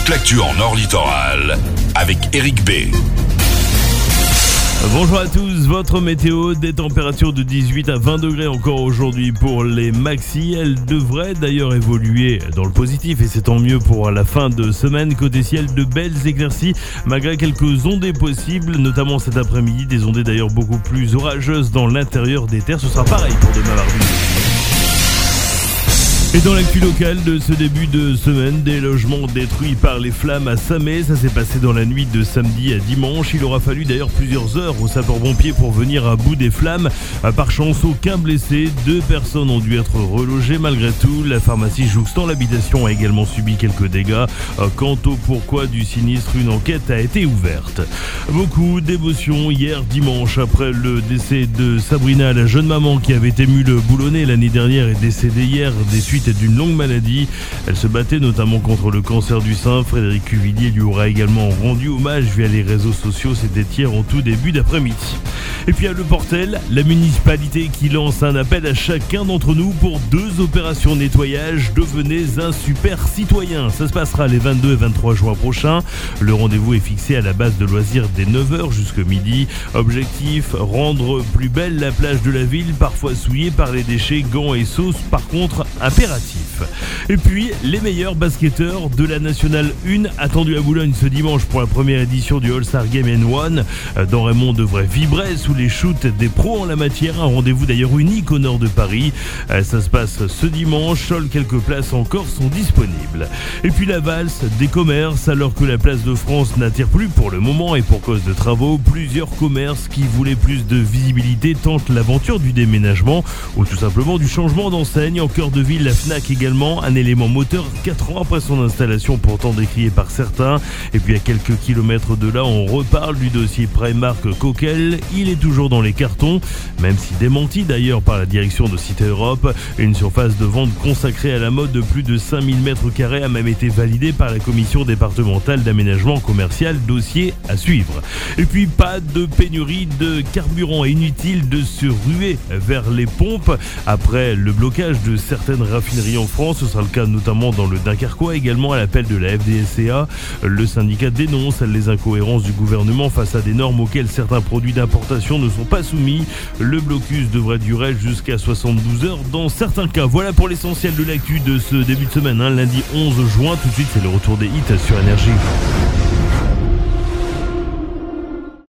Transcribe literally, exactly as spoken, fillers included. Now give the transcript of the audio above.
toute l'actu en Nord Littoral avec Eric B. Bonjour à tous, votre météo, des températures de dix-huit à vingt degrés encore aujourd'hui pour les maxi. Elles devraient d'ailleurs évoluer dans le positif et c'est tant mieux pour la fin de semaine. Côté ciel, de belles éclaircies malgré quelques ondées possibles, notamment cet après-midi. Des ondées d'ailleurs beaucoup plus orageuses dans l'intérieur des terres. Ce sera pareil pour demain mardi. Et dans l'actu locale de ce début de semaine, des logements détruits par les flammes à Samé. Ça s'est passé dans la nuit de samedi à dimanche. Il aura fallu d'ailleurs plusieurs heures aux sapeurs-pompiers pour venir à bout des flammes. Par chance, aucun blessé. Deux personnes ont dû être relogées. Malgré tout, la pharmacie jouxtant l'habitation a également subi quelques dégâts. Quant au pourquoi du sinistre, une enquête a été ouverte. Beaucoup d'émotions hier dimanche après le décès de Sabrina, la jeune maman qui avait ému le boulonnais l'année dernière et décédée hier des suites d'une longue maladie. Elle se battait notamment contre le cancer du sein. Frédéric Cuvillier lui aura également rendu hommage via les réseaux sociaux. C'était hier en tout début d'après-midi. Et puis à Le Portel, la municipalité qui lance un appel à chacun d'entre nous pour deux opérations nettoyage. Devenez un super citoyen. Ça se passera les vingt-deux et vingt-trois juin prochains. Le rendez-vous est fixé à la base de loisirs dès neuf heures jusqu'à midi. Objectif, rendre plus belle la plage de la ville, parfois souillée par les déchets, gants et sauces. Par contre, impératif. Et puis, les meilleurs basketteurs de la Nationale un, attendus à Boulogne ce dimanche pour la première édition du All-Star Game N un. Don Raymond devrait vibrer sous les shoots des pros en la matière. Un rendez-vous d'ailleurs unique au nord de Paris. Ça se passe ce dimanche. Seules quelques places encore sont disponibles. Et puis la valse des commerces, alors que la place de France n'attire plus pour le moment et pour cause de travaux, plusieurs commerces qui voulaient plus de visibilité tentent l'aventure du déménagement ou tout simplement du changement d'enseigne. En cœur de ville, la Fnac également, un élément moteur quatre ans après son installation, pourtant décrié par certains. Et puis à quelques kilomètres de là, on reparle du dossier Primark Coquel. Il est toujours dans les cartons, même si démenti d'ailleurs par la direction de Cité Europe. Une surface de vente consacrée à la mode de plus de cinq mille mètres carrés a même été validée par la commission départementale d'aménagement commercial, dossier à suivre. Et puis pas de pénurie de carburant, inutile de se ruer vers les pompes après le blocage de certaines raffineries en France. Ce sera le cas notamment dans le Dunkerquois, également à l'appel de la F D S C A. Le syndicat dénonce les incohérences du gouvernement face à des normes auxquelles certains produits d'importation ne sont pas soumis. Le blocus devrait durer jusqu'à soixante-douze heures dans certains cas. Voilà pour l'essentiel de l'actu de ce début de semaine, hein, lundi onze juin. Tout de suite, c'est le retour des hits sur Énergie.